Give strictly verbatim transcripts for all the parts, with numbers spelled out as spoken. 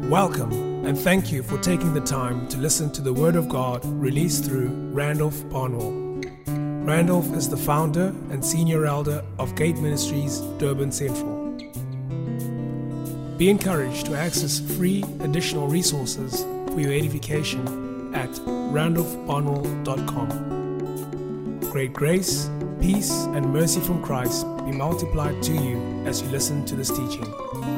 Welcome, and thank you for taking the time to listen to the Word of God released through Randolph Barnwell. Randolph is the founder and senior elder of Gate Ministries, Durban Central. Be encouraged to access free additional resources for your edification at randolph barnwell dot com. Great grace, peace, and mercy from Christ be multiplied to you as you listen to this teaching.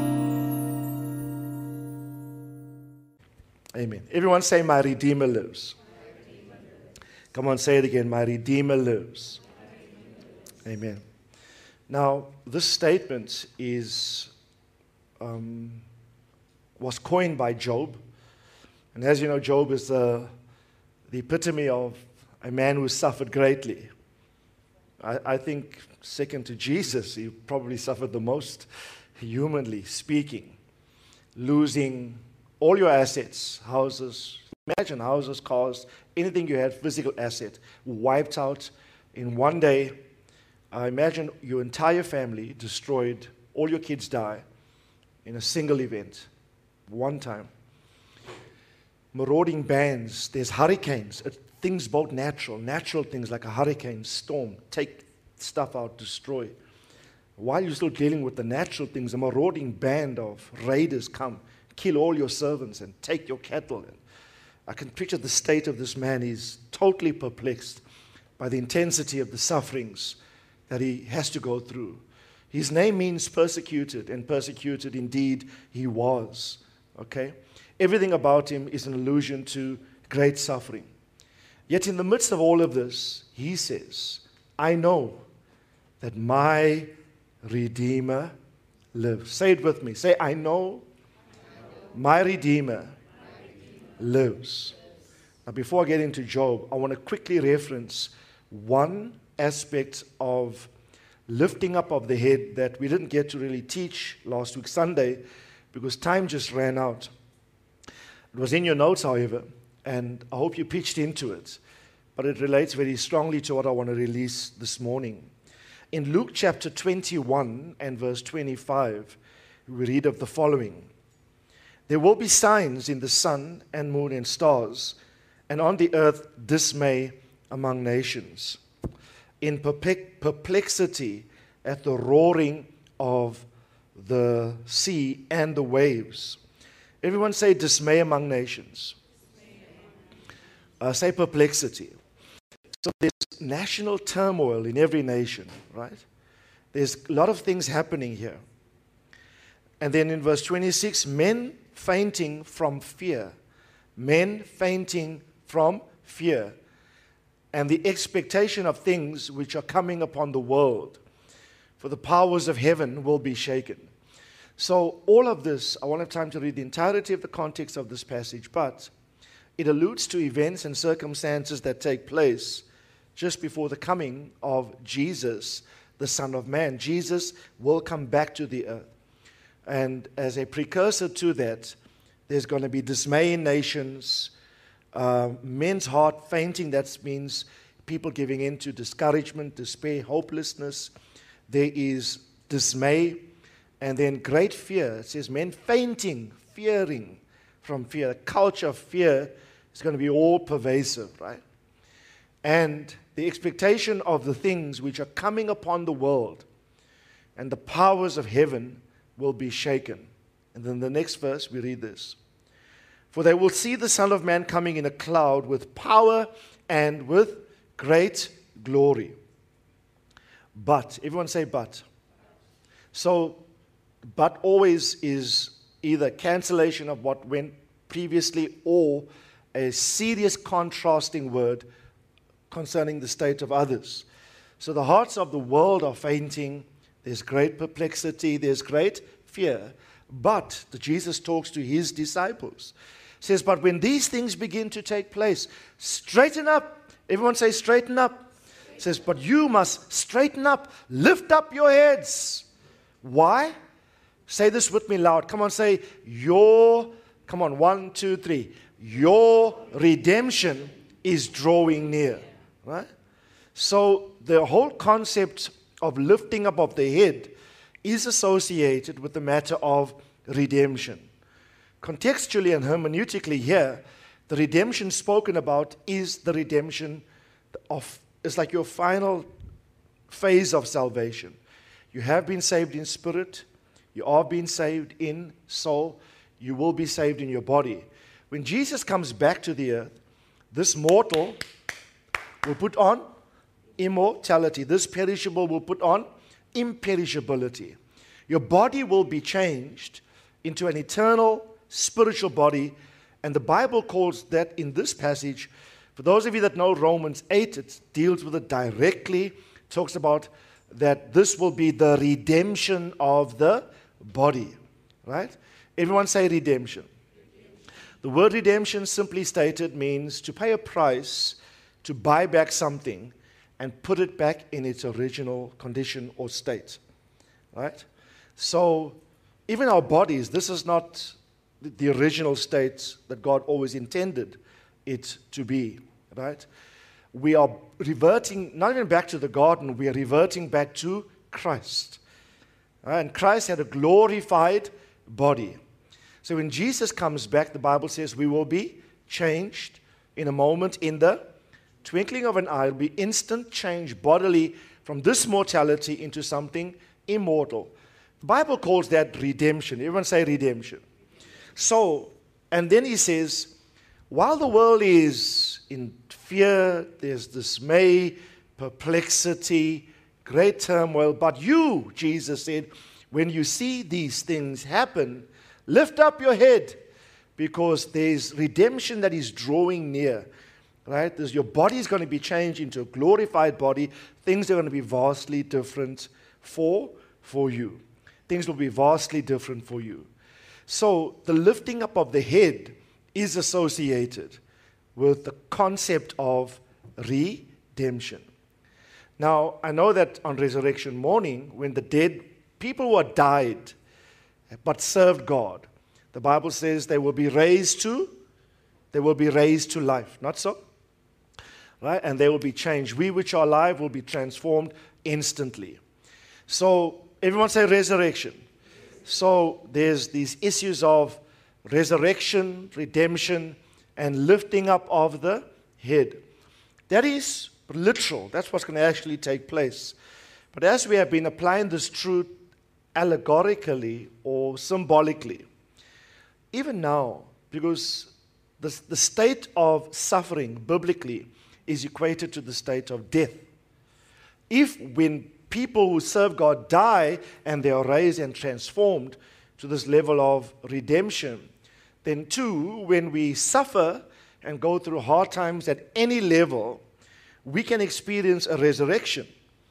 Amen. Everyone say, my Redeemer lives. My Redeemer lives. Come on, say it again. My Redeemer lives. My Redeemer lives. Amen. Now, this statement is um, was coined by Job. And as you know, Job is the, the epitome of a man who suffered greatly. I, I think, second to Jesus, he probably suffered the most, humanly speaking. Losing all your assets, houses, imagine houses, cars, anything you had, physical asset, wiped out in one day. Uh, imagine your entire family destroyed, all your kids die in a single event, one time. Marauding bands, there's hurricanes, it, things both natural, natural things like a hurricane, storm, take stuff out, destroy. While you're still dealing with the natural things, a marauding band of raiders come, kill all your servants and take your cattle. And I can picture the state of this man. He's totally perplexed by the intensity of the sufferings that he has to go through. His name means persecuted, and persecuted indeed he was. Okay? Everything about him is an allusion to great suffering. Yet in the midst of all of this, he says, I know that my Redeemer lives. Say it with me. Say, I know my Redeemer lives. Now, before I get into Job, I want to quickly reference one aspect of lifting up of the head that we didn't get to really teach last week Sunday because time just ran out. It was in your notes, however, and I hope you pitched into it, but it relates very strongly to what I want to release this morning. In Luke chapter twenty-one and verse twenty-five, we read of the following. There will be signs in the sun and moon and stars, and on the earth dismay among nations, in perplexity at the roaring of the sea and the waves. Everyone say dismay among nations. Uh, say perplexity. So there's national turmoil in every nation, right? There's a lot of things happening here. And then in verse twenty-six, men fainting from fear. Men fainting from fear. And the expectation of things which are coming upon the world. For the powers of heaven will be shaken. So all of this, I won't have time to read the entirety of the context of this passage, but it alludes to events and circumstances that take place just before the coming of Jesus, the Son of Man. Jesus will come back to the earth. And as a precursor to that, there's going to be dismay in nations, uh, men's heart fainting. That means people giving in to discouragement, despair, hopelessness. There is dismay, and then great fear. It says men fainting, fearing from fear. The culture of fear is going to be all pervasive, right? And the expectation of the things which are coming upon the world and the powers of heaven will be shaken. And then the next verse, we read this. For they will see the Son of Man coming in a cloud with power and with great glory. But, everyone say but. So, but always is either cancellation of what went previously or a serious contrasting word concerning the state of others. So the hearts of the world are fainting. There's great perplexity. There's great fear. But the Jesus talks to his disciples. Says, but when these things begin to take place, straighten up. Everyone say straighten up. Says, but you must straighten up. Lift up your heads. Why? Say this with me loud. Come on, say your, come on, one, two, three. Your redemption is drawing near. Right? So the whole concept of lifting up of the head is associated with the matter of redemption. contextually and hermeneutically here, the redemption spoken about is the redemption of, it's like your final phase of salvation. You have been saved in spirit. You are being saved in soul. You will be saved in your body. When Jesus comes back to the earth, this mortal will put on immortality. This perishable will put on imperishability. Your body will be changed into an eternal spiritual body. And the Bible calls that in this passage, for those of you that know Romans eight, it deals with it directly. It talks about that this will be the redemption of the body. Right? Everyone say redemption. The word redemption, simply stated, means to pay a price to buy back something and put it back in its original condition or state. Right? So, even our bodies, this is not the original state that God always intended it to be. Right? We are reverting, not even back to the garden, we are reverting back to Christ. Right? And Christ had a glorified body. So when Jesus comes back, the Bible says we will be changed in a moment, in the twinkling of an eye. It will be instant change bodily from this mortality into something immortal. The Bible calls that redemption. Everyone say redemption. So, and then he says, while the world is in fear, there's dismay, perplexity, great turmoil, but you, Jesus said, when you see these things happen, lift up your head, because there's redemption that is drawing near. Right? There's, your body is going to be changed into a glorified body. Things are going to be vastly different for, for you. Things will be vastly different for you. So the lifting up of the head is associated with the concept of redemption. Now, I know that on resurrection morning, when the dead people who had died but served God, the Bible says they will be raised to, they will be raised to life. Not so? Right? And they will be changed. We which are alive will be transformed instantly. So, everyone say resurrection. So, there's these issues of resurrection, redemption, and lifting up of the head. That is literal. That's what's going to actually take place. But as we have been applying this truth allegorically or symbolically, even now, because the, the state of suffering biblically is equated to the state of death. If when people who serve God die and they are raised and transformed to this level of redemption, then too, when we suffer and go through hard times at any level, we can experience a resurrection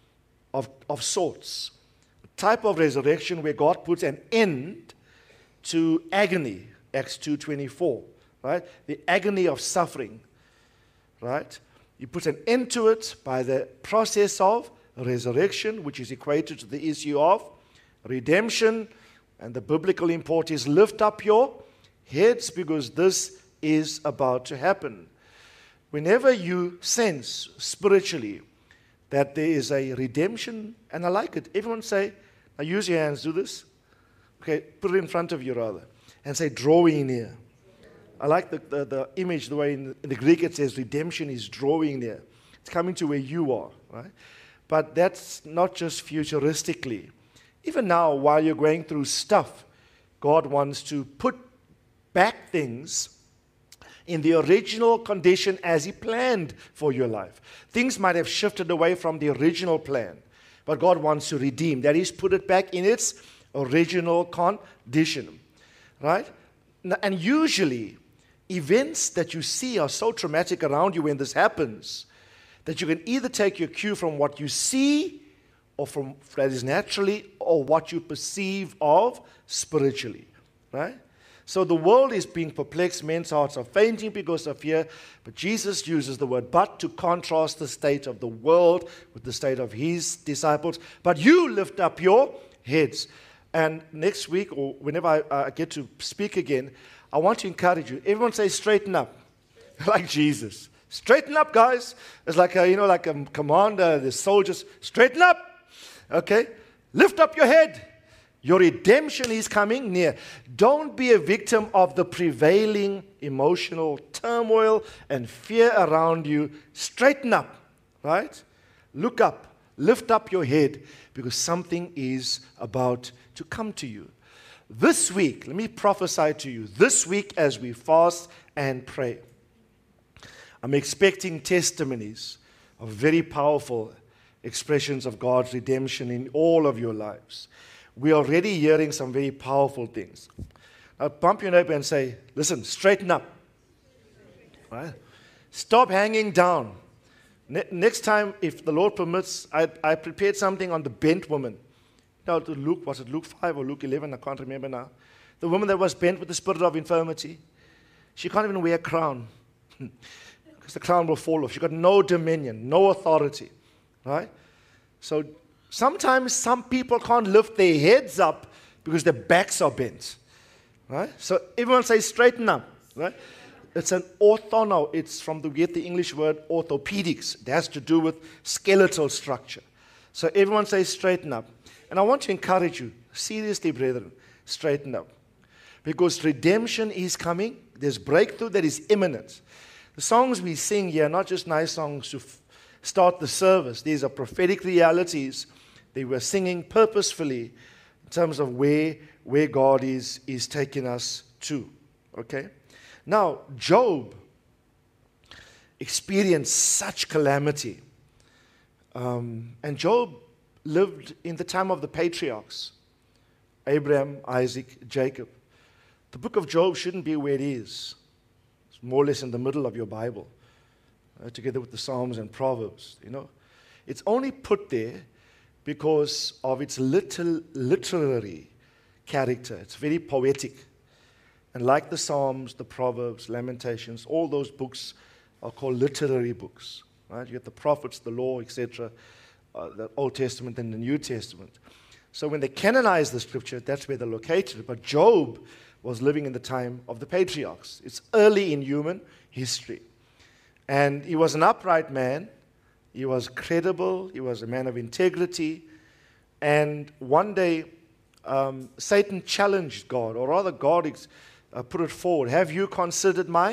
of, of sorts. A type of resurrection where God puts an end to agony, Acts two twenty-four, right? The agony of suffering, right? He puts an end to it by the process of resurrection, which is equated to the issue of redemption. And the biblical import is lift up your heads, because this is about to happen. Whenever you sense spiritually that there is a redemption, and I like it, everyone say, now use your hands, do this. Okay, put it in front of you rather, and say, drawing near. I like the, the, the image, the way in, in the Greek it says redemption is drawing near. It's coming to where you are, right? But that's not just futuristically. Even now, while you're going through stuff, God wants to put back things in the original condition as He planned for your life. Things might have shifted away from the original plan, but God wants to redeem. That is, put it back in its original condition, right? And usually, events that you see are so traumatic around you when this happens that you can either take your cue from what you see or from that is naturally, or what you perceive of spiritually, right? So the world is being perplexed, men's hearts are fainting because of fear, but Jesus uses the word but to contrast the state of the world with the state of His disciples. But you lift up your heads. And next week, or whenever I uh, get to speak again, I want to encourage you. Everyone say straighten up, like Jesus. Straighten up, guys. It's like a, you know, like a commander, the soldiers. Straighten up. Okay? Lift up your head. Your redemption is coming near. Don't be a victim of the prevailing emotional turmoil and fear around you. Straighten up, right? Look up, lift up your head, because something is about to come to you. This week, let me prophesy to you, this week as we fast and pray, I'm expecting testimonies of very powerful expressions of God's redemption in all of your lives. We're already hearing some very powerful things. Now, pump your neighbor and say, listen, straighten up. Right? Stop hanging down. Ne- next time, if the Lord permits, I, I prepared something on the bent woman. Now, to Luke, was it Luke five or Luke eleven? I can't remember now. The woman that was bent with the spirit of infirmity. She can't even wear a crown. Because the crown will fall off. She got no dominion, no authority. Right? So, sometimes some people can't lift their heads up because their backs are bent. Right? So everyone say straighten up. Right? It's an orthono. It's from the, we get the English word orthopedics. It has to do with skeletal structure. So everyone say straighten up. And I want to encourage you, seriously, brethren, straighten up. Because redemption is coming. There's breakthrough that is imminent. The songs we sing here are not just nice songs to f- start the service. These are prophetic realities. They were singing purposefully in terms of where, where God is, is taking us to. Okay? Now, Job experienced such calamity. Um, and Job lived in the time of the patriarchs. Abraham, Isaac, Jacob. The book of Job shouldn't be where it is. It's more or less in the middle of your Bible. Uh, together with the Psalms and Proverbs. You know, it's only put there because of its little literary character. It's very poetic. And like the Psalms, the Proverbs, Lamentations, all those books are called literary books. Right? You get the prophets, the law, et cetera, uh, the Old Testament and the New Testament. So when they canonize the scripture, that's where they're located. But Job was living in the time of the patriarchs. It's early in human history. And he was an upright man. He was credible. He was a man of integrity. And one day, um, Satan challenged God, or rather God ex- uh, put it forward. Have you considered my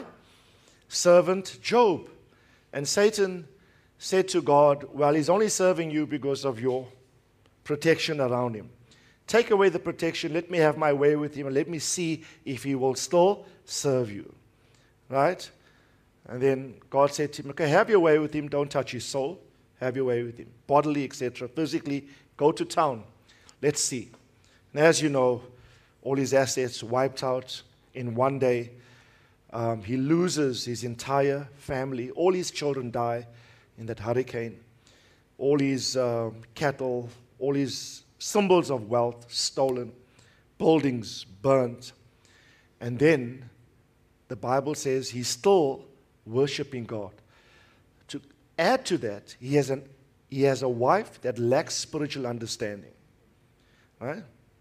servant Job? And Satan said to God, well, he's only serving you because of your protection around him. Take away the protection. Let me have my way with him, and let me see if he will still serve you. Right? And then God said to him, okay, have your way with him. Don't touch his soul. Have your way with him. Bodily, et cetera. Physically, go to town. Let's see. And as you know, all his assets wiped out in one day. Um, he loses his entire family. All his children die in that hurricane. All his uh, cattle, all his symbols of wealth stolen. Buildings burnt. And then the Bible says he's still worshiping God. To add to that, he has, an, he has a wife that lacks spiritual understanding. Right?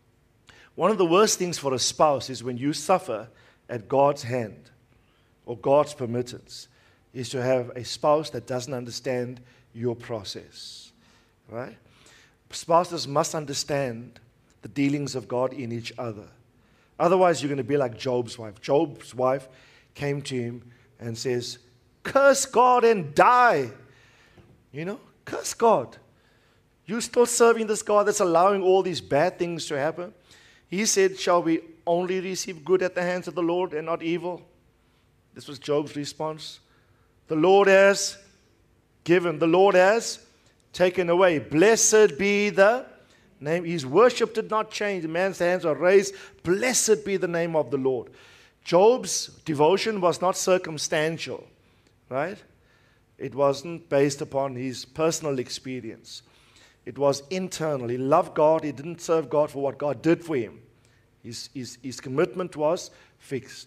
One of the worst things for a spouse is when you suffer at God's hand or God's permittance, is to have a spouse that doesn't understand your process. Right? Spouses must understand the dealings of God in each other. Otherwise, you're going to be like Job's wife. Job's wife came to him and says, curse God and die. You know, curse God. You're still serving this God that's allowing all these bad things to happen. He said, shall we only receive good at the hands of the Lord and not evil? This was Job's response. The Lord has given. The Lord has taken away. Blessed be the name. His worship did not change. The man's hands are raised. Blessed be the name of the Lord. Job's devotion was not circumstantial, right? It wasn't based upon his personal experience. It was internal. He loved God. He didn't serve God for what God did for him. His, his, his commitment was fixed.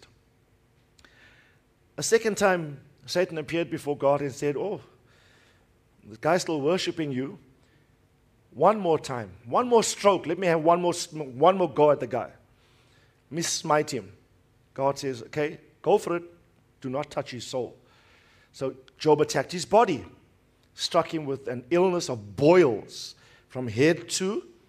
A second time, Satan appeared before God and said, oh, the guy's still worshiping you. One more time. One more stroke. Let me have one more, one more go at the guy. Let me smite him. God says, okay, go for it. Do not touch his soul. So Job attacked his body, struck him with an illness of boils from head to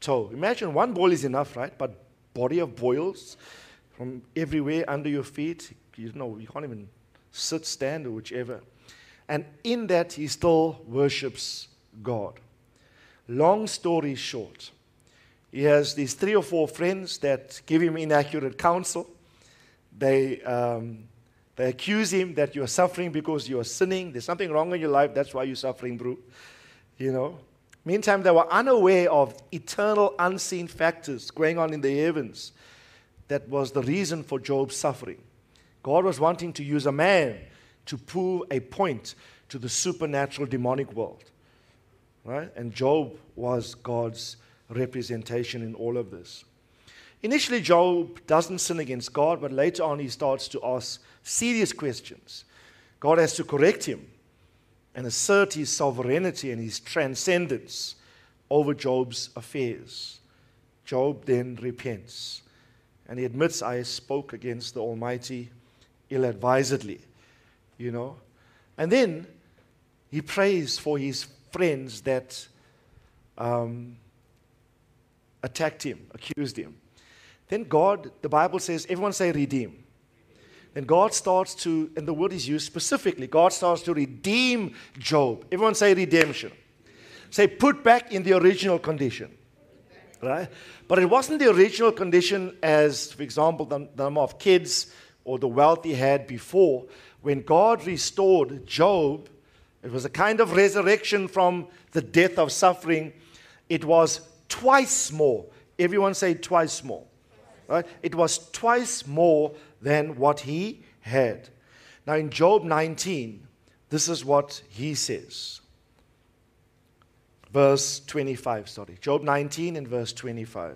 toe. Imagine one boil is enough, right? But body of boils from everywhere under your feet. You know, you can't even sit, stand, or whichever. And in that, he still worships God. Long story short, he has these three or four friends that give him inaccurate counsel. They, um, they accuse him that you are suffering because you are sinning. There's something wrong in your life. That's why you're suffering, bro. You know. Meantime, they were unaware of eternal, unseen factors going on in the heavens. That was the reason for Job's suffering. God was wanting to use a man to prove a point to the supernatural demonic world. Right? And Job was God's representation in all of this. Initially, Job doesn't sin against God, but later on he starts to ask serious questions. God has to correct him and assert his sovereignty and his transcendence over Job's affairs. Job then repents, and he admits, I spoke against the Almighty ill-advisedly, you know. And then he prays for his friends that um, attacked him, accused him. Then God, the Bible says, everyone say redeem. Then God starts to, and the word is used specifically, God starts to redeem Job. Everyone say redemption. Say put back in the original condition. Right? But it wasn't the original condition as, for example, the, the number of kids or the wealth he had before. When God restored Job, it was a kind of resurrection from the death of suffering. It was twice more. Everyone say twice more. Right? It was twice more than what he had. Now in Job nineteen, this is what he says. Verse twenty-five, sorry. Job nineteen and verse twenty-five.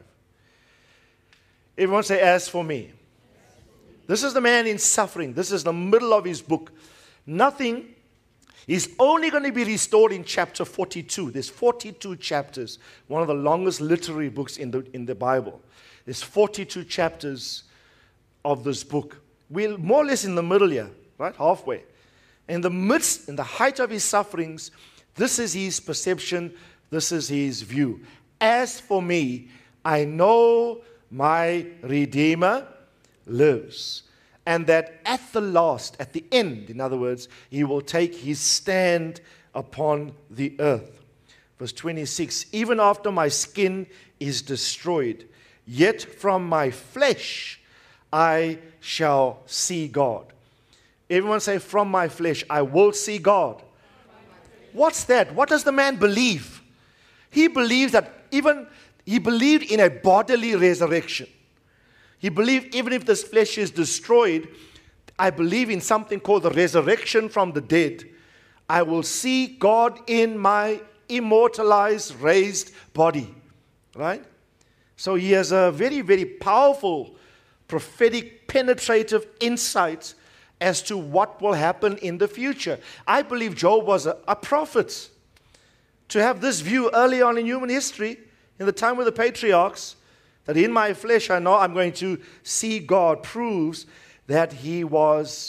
Everyone say, as for me. This is the man in suffering. This is the middle of his book. Nothing. He's only going to be restored in chapter forty-two. There's forty-two chapters. One of the longest literary books in the, in the Bible. There's forty-two chapters of this book. We're more or less in the middle here, right? Halfway. In the midst, in the height of his sufferings, this is his perception. This is his view. As for me, I know my Redeemer lives. And that at the last, at the end, in other words, he will take his stand upon the earth. Verse twenty-six, even after my skin is destroyed, yet from my flesh I shall see God. Everyone say, from my flesh I will see God. What's that? What does the man believe? He believes that even, he believed in a bodily resurrection. He believed even if this flesh is destroyed, I believe in something called the resurrection from the dead. I will see God in my immortalized, raised body. Right? So he has a very, very powerful, prophetic, penetrative insight as to what will happen in the future. I believe Job was a, a prophet. To have this view early on in human history, in the time of the patriarchs, that in my flesh I know I'm going to see God, proves that he was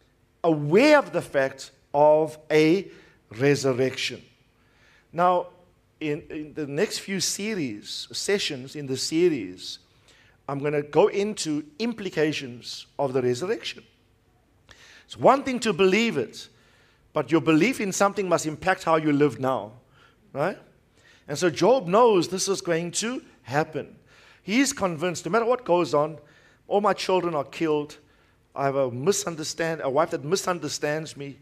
aware of the fact of a resurrection. Now, in, in the next few series, sessions in the series, I'm going to go into implications of the resurrection. It's one thing to believe it, but your belief in something must impact how you live now, right? And so Job knows this is going to happen. He's convinced, no matter what goes on, all my children are killed. I have a misunderstand, a wife that misunderstands me,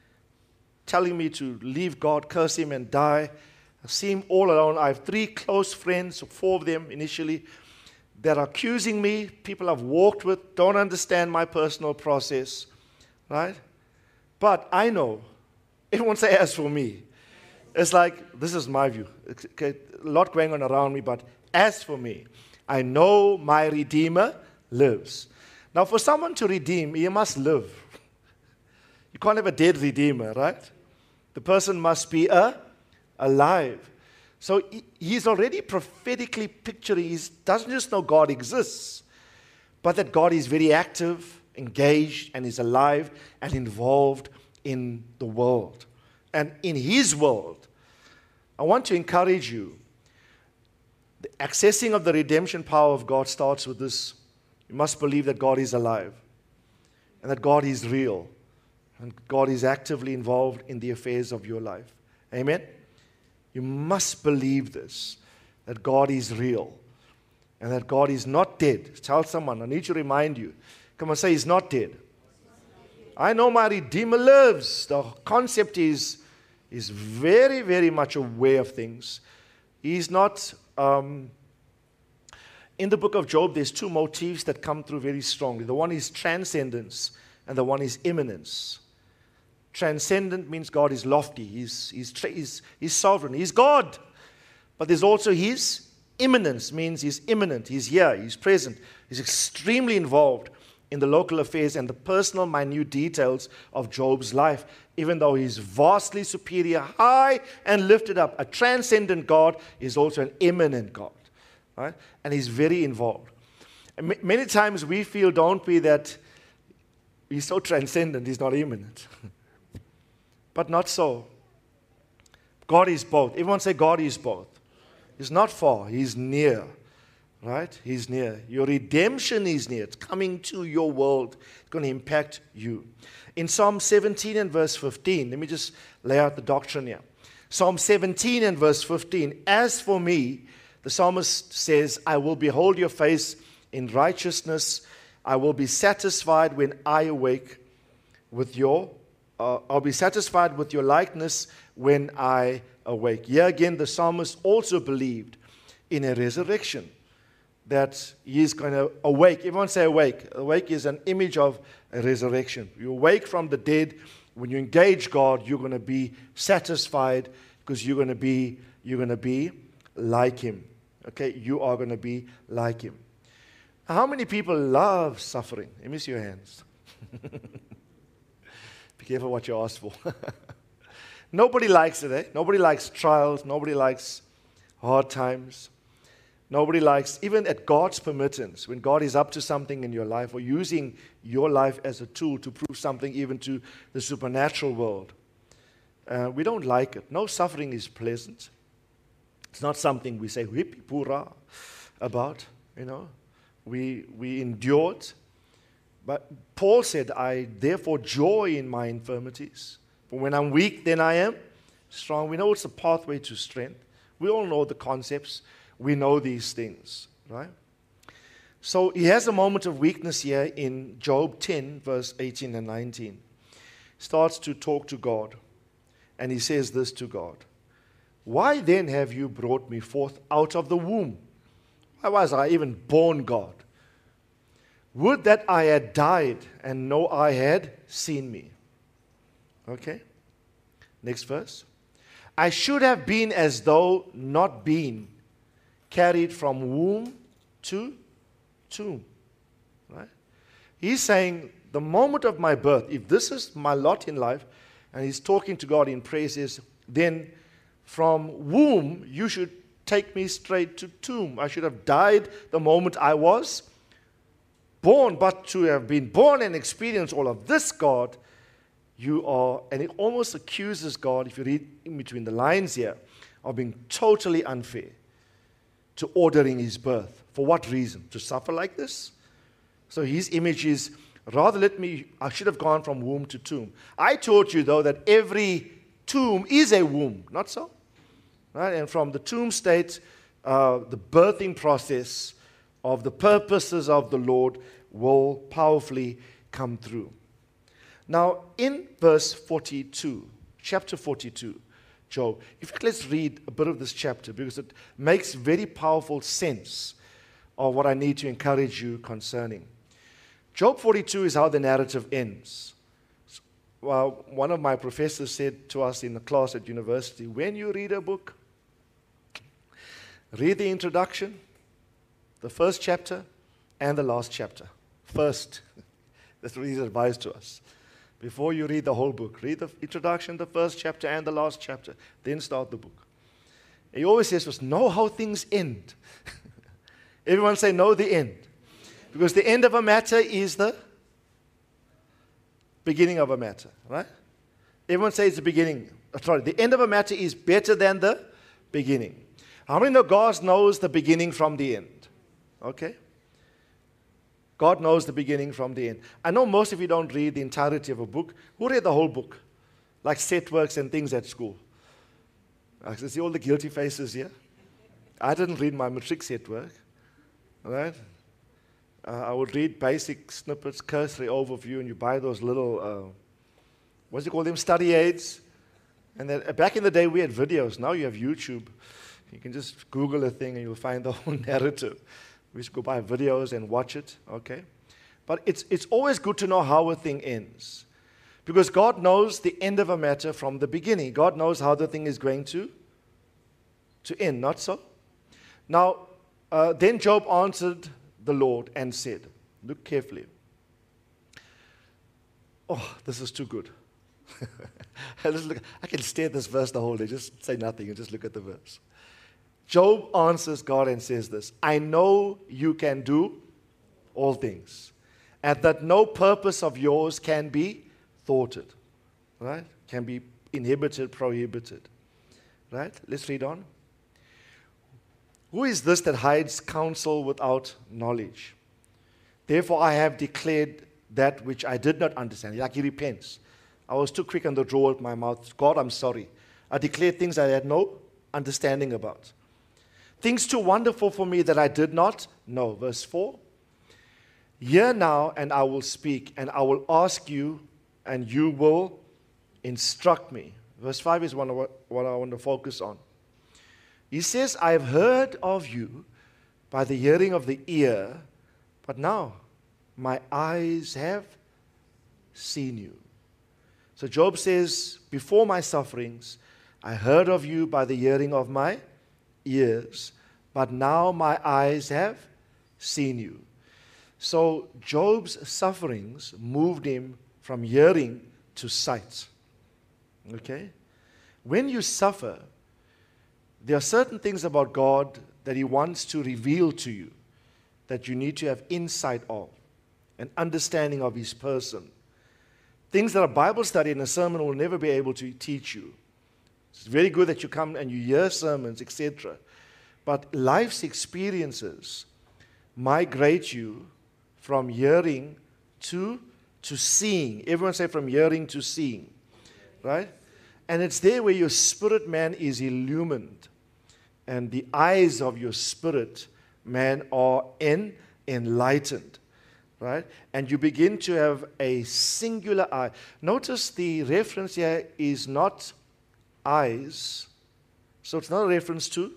telling me to leave God, curse him, and die. I see him all alone. I have three close friends, four of them initially, that are accusing me. People I've walked with don't understand my personal process, right? But I know, everyone say, as for me. It's like, this is my view. Okay, a lot going on around me, but as for me, I know my Redeemer lives. Now, for someone to redeem, he must live. You can't have a dead Redeemer, right? The person must be a, alive. So he, he's already prophetically picturing, he doesn't just know God exists, but that God is very active, engaged, and is alive and involved in the world. And in his world, I want to encourage you, The accessing of the redemption power of God starts with this. You must believe that God is alive and that God is real and God is actively involved in the affairs of your life. Amen? You must believe this, that God is real and that God is not dead. Tell someone, I need to remind you. Come on, say, He's not dead. I know my Redeemer lives. The concept is, is very, very much aware of things. He's not... Um, in the book of Job, there's two motifs that come through very strongly. The one is transcendence, and the one is immanence. Transcendent means God is lofty. He's, he's, he's, he's sovereign. He's God. But there's also His immanence, means He's immanent. He's here. He's present. He's extremely involved in the local affairs and the personal, minute details of Job's life, even though He's vastly superior, high and lifted up. A transcendent God is also an immanent God. Right? And He's very involved. And m- many times we feel, don't we, that He's so transcendent, He's not immanent. But not so. God is both. Everyone say God is both. He's not far, He's near. Right? He's near. Your redemption is near. It's coming to your world. It's going to impact you. In Psalm seventeen and verse fifteen, let me just lay out the doctrine here. Psalm seventeen and verse fifteen, as for me, the psalmist says, I will behold your face in righteousness. I will be satisfied when I awake with your, uh, I'll be satisfied with your likeness when I awake. Here again, the psalmist also believed in a resurrection, that he is going to awake. Everyone say awake. Awake is an image of a resurrection. You awake from the dead. When you engage God, you're going to be satisfied because you're going to be, you're going to be like Him. Okay, you are going to be like Him. How many people love suffering? Let me see your hands. Be careful what you ask for. Nobody likes it, eh? Nobody likes trials. Nobody likes hard times. Nobody likes, even at God's permittance, when God is up to something in your life or using your life as a tool to prove something even to the supernatural world. Uh, we don't like it. No suffering is pleasant. It's not something we say whippy pura about, you know. We we endured. But Paul said, I therefore joy in my infirmities. For when I'm weak, then I am strong. We know it's a pathway to strength. We all know the concepts. We know these things, right? So he has a moment of weakness here in Job ten, verse eighteen and nineteen. He starts to talk to God. And he says this to God. Why then have you brought me forth out of the womb? Why was I even born, God? Would that I had died and no eye had seen me. Okay. Next verse. I should have been as though not been, carried from womb to tomb. Right? He's saying, the moment of my birth, if this is my lot in life, and he's talking to God in prayer, says, then from womb, you should take me straight to tomb. I should have died the moment I was born. But to have been born and experience all of this, God, you are, and it almost accuses God, if you read in between the lines here, of being totally unfair to ordering his birth. For what reason? To suffer like this? So his image is, rather let me, I should have gone from womb to tomb. I taught you, though, that every tomb is a womb. Not so? Right? And from the tomb state, uh, the birthing process of the purposes of the Lord will powerfully come through. Now, in verse forty-two, chapter forty-two, Job, in fact, let's read a bit of this chapter because it makes very powerful sense of what I need to encourage you concerning. Job forty-two is how the narrative ends. Well, one of my professors said to us in the class at university, when you read a book, read the introduction, the first chapter, and the last chapter. First, that's what he's advised to us. Before you read the whole book, read the introduction, the first chapter, and the last chapter. Then start the book. He always says to us, know how things end. Everyone say, know the end. Because the end of a matter is the beginning of a matter, right? Everyone say it's the beginning. Sorry, the end of a matter is better than the beginning. How many know God knows the beginning from the end? Okay? God knows the beginning from the end. I know most of you don't read the entirety of a book. Who read the whole book? Like set works and things at school. I can see all the guilty faces here. I didn't read my matric set work. All right? Uh, I would read basic snippets, cursory overview, and you buy those little, uh, what do you call them, study aids. And then uh, back in the day, we had videos. Now you have YouTube. You can just Google a thing and you'll find the whole narrative. We used to go buy videos and watch it, okay? But it's, it's always good to know how a thing ends. Because God knows the end of a matter from the beginning. God knows how the thing is going to, to end, not so? Now, uh, then Job answered the Lord and said, look carefully. Oh, this is too good. Just look, I can stare at this verse the whole day, just say nothing and just look at the verse. Job answers God and says this, I know you can do all things, and that no purpose of yours can be thwarted, right? Can be inhibited, prohibited, right? Let's read on. Who is this that hides counsel without knowledge? Therefore I have declared that which I did not understand. Like he repents. I was too quick on the draw with my mouth. God, I'm sorry. I declared things I had no understanding about. Things too wonderful for me that I did not know. Verse four. Hear now, and I will speak, and I will ask you, and you will instruct me. Verse five is one of what, what I want to focus on. He says, I have heard of you by the hearing of the ear, but now my eyes have seen you. So Job says, before my sufferings, I heard of you by the hearing of my ears, but now my eyes have seen you. So Job's sufferings moved him from hearing to sight. Okay? When you suffer, there are certain things about God that He wants to reveal to you that you need to have insight of, an understanding of His person. Things that a Bible study and a sermon will never be able to teach you. It's very good that you come and you hear sermons, et cetera. But life's experiences migrate you from hearing to, to seeing. Everyone say from hearing to seeing. Right? And it's there where your spirit man is illumined. And the eyes of your spirit man are en- enlightened. Right? And you begin to have a singular eye. Notice the reference here is not eyes. So it's not a reference to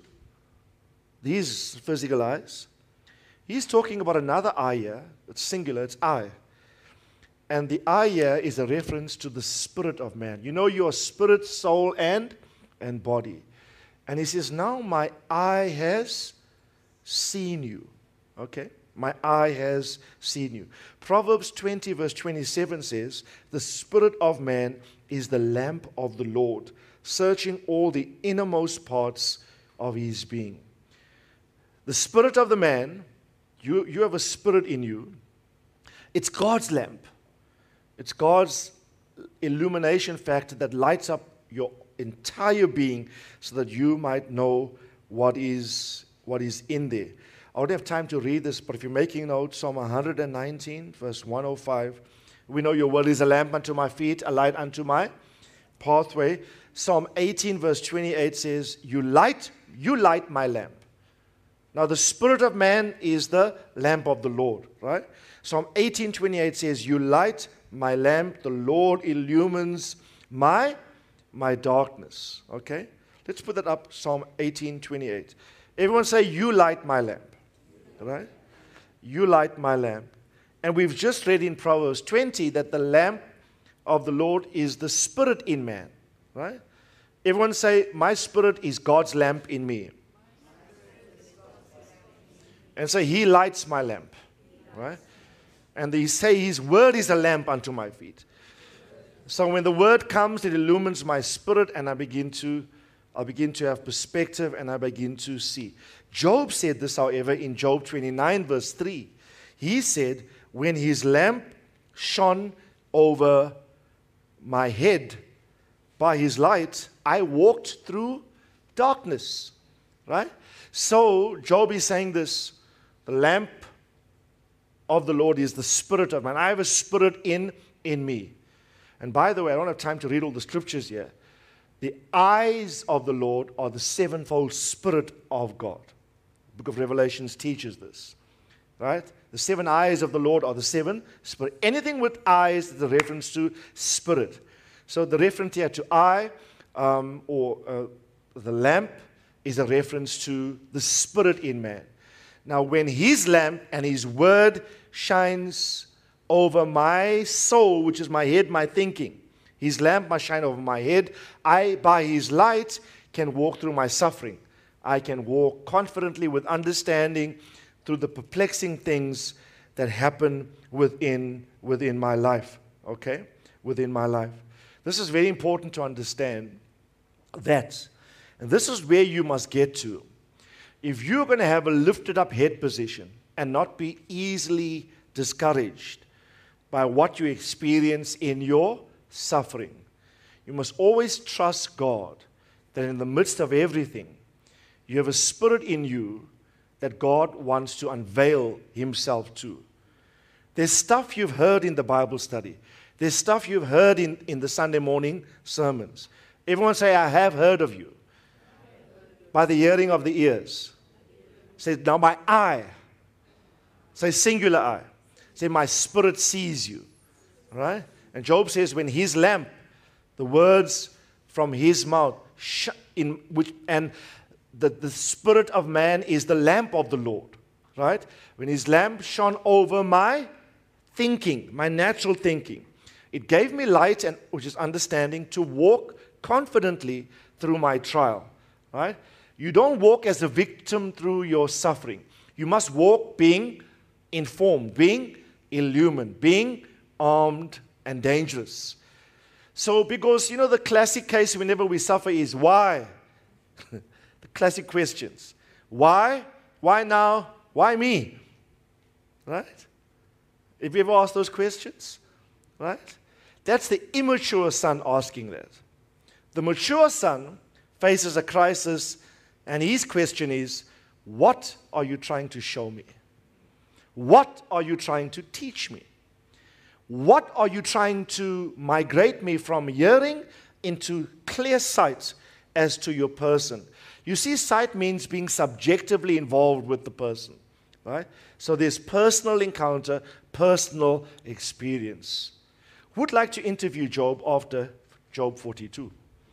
these physical eyes. He's talking about another eye here. It's singular, it's eye. And the eye here is a reference to the spirit of man. You know your spirit, soul, and, and body. And he says, now my eye has seen you. Okay? My eye has seen you. Proverbs twenty verse twenty-seven says, the spirit of man is the lamp of the Lord, searching all the innermost parts of his being. The spirit of the man, you, you have a spirit in you. It's God's lamp. It's God's illumination factor that lights up your entire being so that you might know what is, what is in there. I don't have time to read this, but if you're making notes, Psalm one nineteen, verse one oh five, we know your word is a lamp unto my feet, a light unto my pathway. Psalm eighteen, verse twenty-eight says, you light, you light my lamp. Now, the spirit of man is the lamp of the Lord, right? Psalm eighteen, twenty-eight says, you light my lamp, the Lord illumines my, my darkness, okay? Let's put that up, Psalm eighteen, twenty-eight. Everyone say, you light my lamp. Right? You light my lamp. And we've just read in Proverbs twenty that the lamp of the Lord is the spirit in man. Right? Everyone say, my spirit is God's lamp in me. And say, He lights my lamp. Right? And they say His word is a lamp unto my feet. So when the word comes, it illumines my spirit, and I begin to I begin to have perspective, and I begin to see. Job said this, however, in Job twenty-nine, verse three. He said, when his lamp shone over my head by his light, I walked through darkness. Right? So Job is saying this, the lamp of the Lord is the spirit of man. I have a spirit in, in me. And by the way, I don't have time to read all the scriptures here. The eyes of the Lord are the sevenfold spirit of God. The book of Revelations teaches this. Right? The seven eyes of the Lord are the seven spirit. Anything with eyes is a reference to spirit. So the reference here to eye um, or uh, the lamp is a reference to the spirit in man. Now, when his lamp and his word shines over my soul, which is my head, my thinking, his lamp must shine over my head. I, by his light, can walk through my suffering. I can walk confidently with understanding through the perplexing things that happen within, within my life. Okay? Within my life. This is very important to understand that. And this is where you must get to. If you're going to have a lifted up head position and not be easily discouraged by what you experience in your suffering, you must always trust God that in the midst of everything, you have a spirit in you that God wants to unveil himself to. There's stuff you've heard in the Bible study. There's stuff you've heard in, in the Sunday morning sermons. Everyone say, I have heard of you. By the hearing of the ears. Say, now my eye. Say, singular eye. Say, my spirit sees you. Right? And Job says, when his lamp, the words from his mouth, sh- in which, and the, the spirit of man is the lamp of the Lord. Right? When his lamp shone over my thinking, my natural thinking, it gave me light, and which is understanding, to walk confidently through my trial. Right? You don't walk as a victim through your suffering. You must walk being informed, being illumined, being armed and dangerous. So, because, you know, the classic case whenever we suffer is why? The classic questions. Why? Why now? Why me? Right? Have you ever asked those questions? Right? That's the immature son asking that. The mature son faces a crisis, and his question is, what are you trying to show me? What are you trying to teach me? What are you trying to migrate me from hearing into clear sight as to your person? You see, sight means being subjectively involved with the person. Right? So there's personal encounter, personal experience. Who'd like to interview Job after Job forty-two?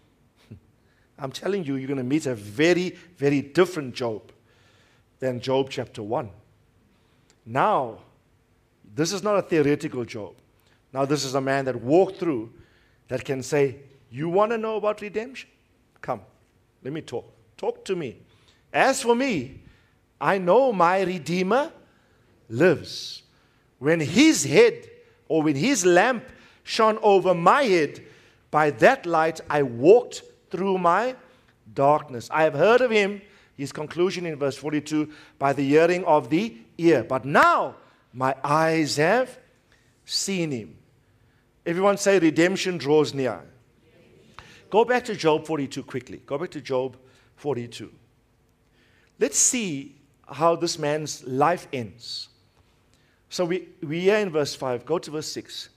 I'm telling you, you're going to meet a very, very different Job than Job chapter one. Now, this is not a theoretical Job. Now, this is a man that walked through that can say, you want to know about redemption? Come, let me talk. Talk to me. As for me, I know my Redeemer lives. When his head, or when his lamp shone over my head, by that light I walked through my darkness. I have heard of him, his conclusion in verse forty-two, by the hearing of the ear. But now my eyes have seen him. Everyone say, redemption draws near. Go back to Job forty-two quickly. Go back to Job forty-two. Let's see how this man's life ends. So we, we are in verse five. Go to verse six.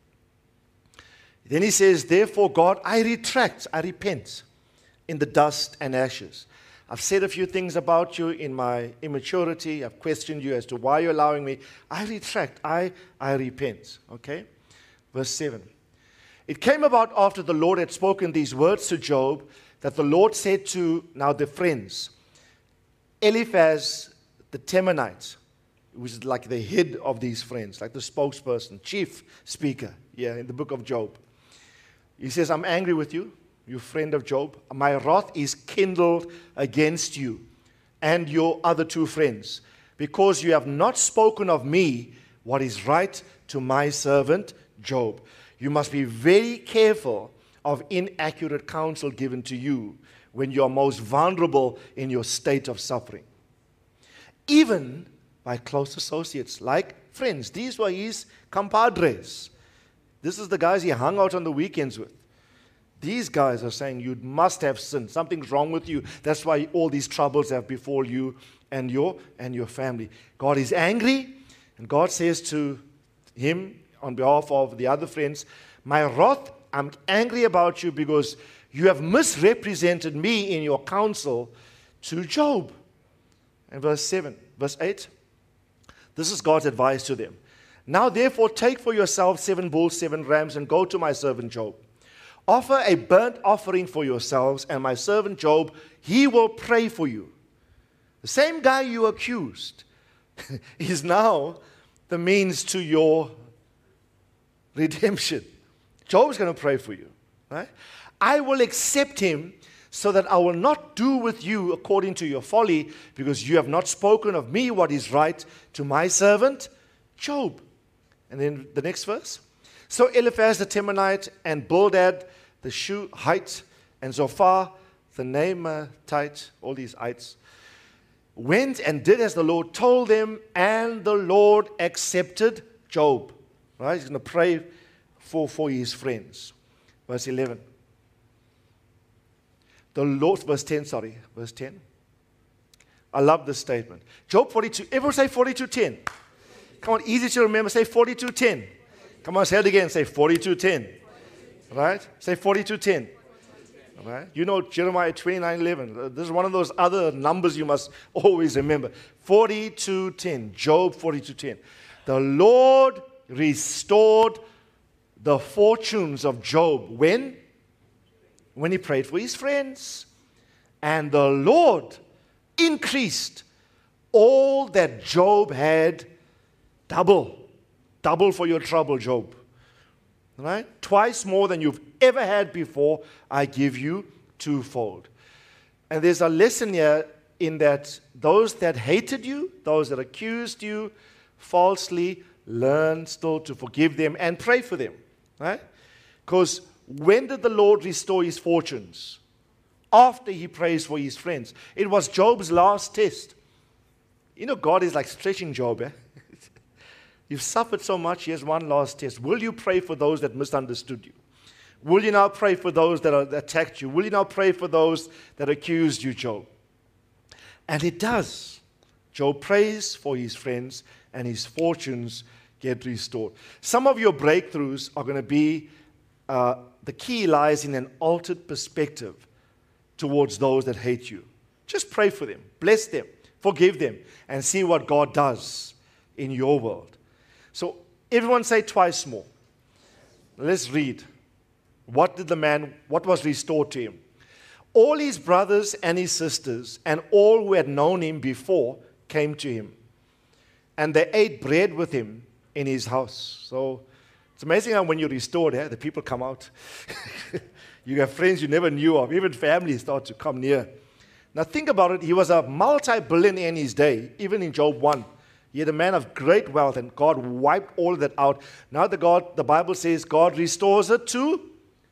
Then he says, therefore, God, I retract, I repent in the dust and ashes. I've said a few things about you in my immaturity. I've questioned you as to why you're allowing me. I retract, I, I repent. Okay? Verse seven. It came about after the Lord had spoken these words to Job that the Lord said to, now the friends, Eliphaz the Temanite, who was like the head of these friends, like the spokesperson, chief speaker, yeah, in the book of Job. He says, I'm angry with you, you friend of Job. My wrath is kindled against you and your other two friends, because you have not spoken of me what is right to my servant Job. You must be very careful of inaccurate counsel given to you when you are most vulnerable in your state of suffering. Even by close associates, like friends. These were his compadres. This is the guys he hung out on the weekends with. These guys are saying you must have sinned. Something's wrong with you. That's why all these troubles have befall you and your and your family. God is angry, and God says to him on behalf of the other friends, my wrath, I'm angry about you because you have misrepresented me in your counsel to Job. And verse seven, verse eight, this is God's advice to them. Now therefore take for yourself seven bulls, seven rams, and go to my servant Job. Offer a burnt offering for yourselves, and my servant Job, he will pray for you. The same guy you accused is now the means to your redemption. Job's going to pray for you. Right? I will accept him so that I will not do with you according to your folly, because you have not spoken of me what is right to my servant Job. And then the next verse. So Eliphaz the Temanite and Bildad the Shuhite and Zophar the Naamathite, all these ites, went and did as the Lord told them, and the Lord accepted Job. Right? He's going to pray for, for his friends. Verse eleven. The Lord, verse ten, sorry, verse ten. I love this statement. Job forty-two, everyone say forty-two ten. Come on, easy to remember, say forty-two ten. Come on, say it again, say forty-two ten. Right? Say forty-two ten. Right? You know Jeremiah twenty-nine eleven. This is one of those other numbers you must always remember. forty-two ten. Job forty-two ten. The Lord restored the fortunes of Job. When? When he prayed for his friends. And the Lord increased all that Job had double. Double for your trouble, Job. Right? Twice more than you've ever had before, I give you twofold. And there's a lesson here in that those that hated you, those that accused you falsely, learn still to forgive them and pray for them. Right? Because when did the Lord restore his fortunes? After he prays for his friends. It was Job's last test. You know, God is like stretching Job. Eh? You've suffered so much, here's one last test. Will you pray for those that misunderstood you? Will you now pray for those that, are, that attacked you? Will you now pray for those that accused you, Job? And it does. Job prays for his friends, and his fortunes get restored. Some of your breakthroughs are going to be, uh, the key lies in an altered perspective towards those that hate you. Just pray for them, bless them, forgive them, and see what God does in your world. So everyone say twice more. Let's read. What did the man, what was restored to him? All his brothers and his sisters and all who had known him before came to him. And they ate bread with him in his house. So it's amazing how when you're restored, eh, the people come out. You have friends you never knew of. Even families start to come near. Now think about it. He was a multi-billionaire in his day, even in Job one. He had a man of great wealth, and God wiped all of that out. Now the God, the Bible says God restores it to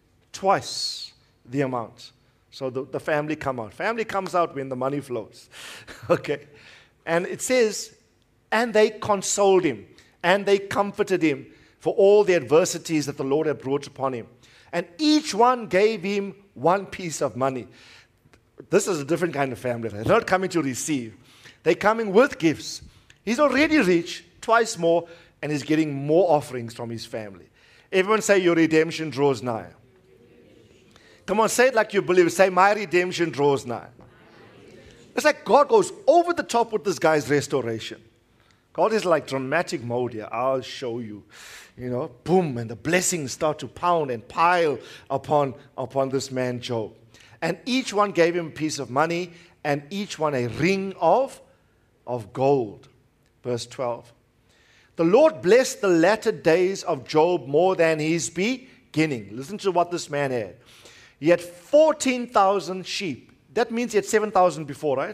twice the amount. So the, the family come out. Family comes out when the money flows. Okay. And it says, and they consoled him, and they comforted him for all the adversities that the Lord had brought upon him. And each one gave him one piece of money. This is a different kind of family. They're not coming to receive. They're coming with gifts. He's already rich, twice more, and he's getting more offerings from his family. Everyone say, your redemption draws nigh. Come on, say it like you believe. Say, my redemption draws nigh. It's like God goes over the top with this guy's restoration. God is like dramatic mode here. I'll show you. You know, boom, and the blessings start to pound and pile upon, upon this man Job. And each one gave him a piece of money, and each one a ring of, of gold. Verse twelve. The Lord blessed the latter days of Job more than his beginning. Listen to what this man had. He had fourteen thousand sheep. That means he had seven thousand before, right?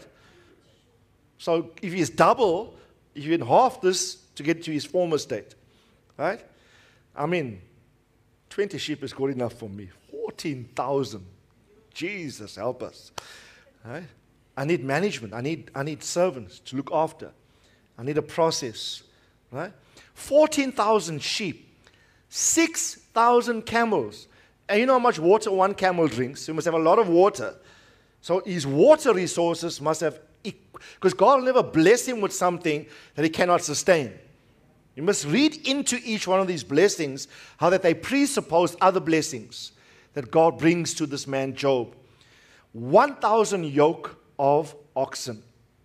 So if he's double, if you had half this to get to his former state, right? I mean, twenty sheep is good enough for me. fourteen thousand. Jesus, help us. Right? I need management. I need, I need servants to look after. I need a process. Right? fourteen thousand sheep, six thousand camels, And you know how much water one camel drinks? He must have a lot of water. So his water resources must have, because God will never bless him with something that he cannot sustain. You must read into each one of these blessings how that they presuppose other blessings that God brings to this man Job. one thousand yoke of oxen.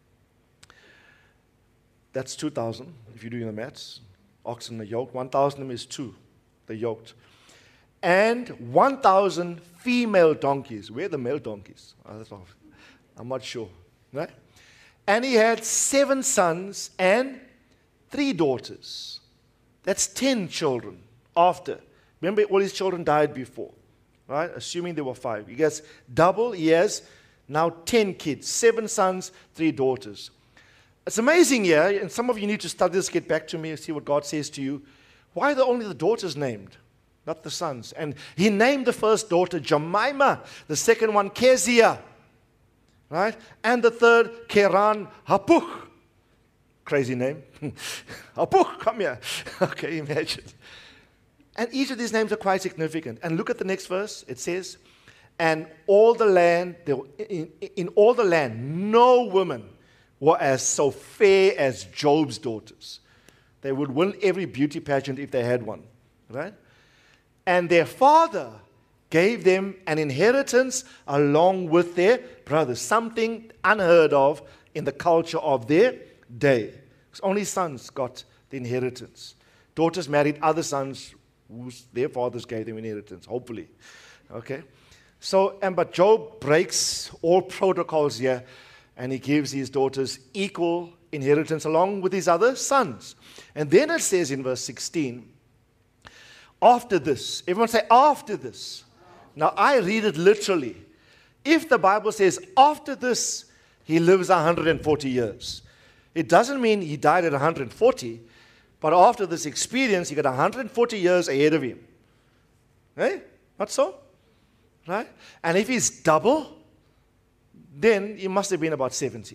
That's two thousand, if you're doing the maths. Oxen are yoked. one thousand of them is two. They're yoked. And one thousand female donkeys. Where are the male donkeys? Oh, that's all. I'm not sure. Right? And he had seven sons and three daughters. That's ten children after. Remember, all his children died before. Right? Assuming there were five. He gets double. He has now ten kids. Seven sons, three daughters. It's amazing here, and some of you need to study this, get back to me and see what God says to you. Why are the only the daughters named, not the sons? And he named the first daughter Jemima, the second one Kezia, right? And the third Keran Hapuch. Crazy name. Hapuch, come here. Okay, imagine. And each of these names are quite significant. And look at the next verse. It says, and all the land, in, in all the land, no woman were as so fair as Job's daughters. They would win every beauty pageant if they had one, right? And their father gave them an inheritance along with their brothers, something unheard of in the culture of their day. Because only sons got the inheritance. Daughters married other sons whose their fathers gave them inheritance, hopefully. Okay? So, and but Job breaks all protocols here, and he gives his daughters equal inheritance along with his other sons. And then it says in verse sixteen, after this, everyone say, after this. Now I read it literally. If the Bible says, after this, he lives one hundred forty years, it doesn't mean he died at one hundred forty, but after this experience, he got one hundred forty years ahead of him. Eh? Not so? Right? And if he's double, then he must have been about seventy.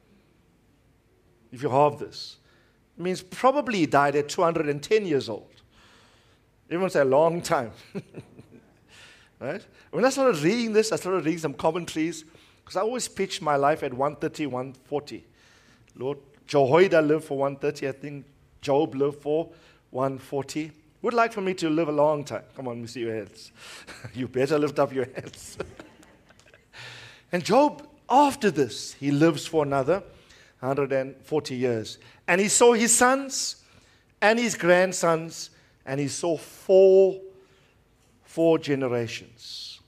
If you halve this, it means probably he died at two hundred ten years old. Everyone say a long time. Right? When I started reading this, I started reading some commentaries, because I always pitched my life at one thirty, one forty. Lord, Jehoiada lived for one thirty. I think Job lived for one forty. Would like for me to live a long time. Come on, let me see your hands. You better lift up your hands. And Job, after this, he lives for another one hundred forty years. And he saw his sons and his grandsons, and he saw four, four generations.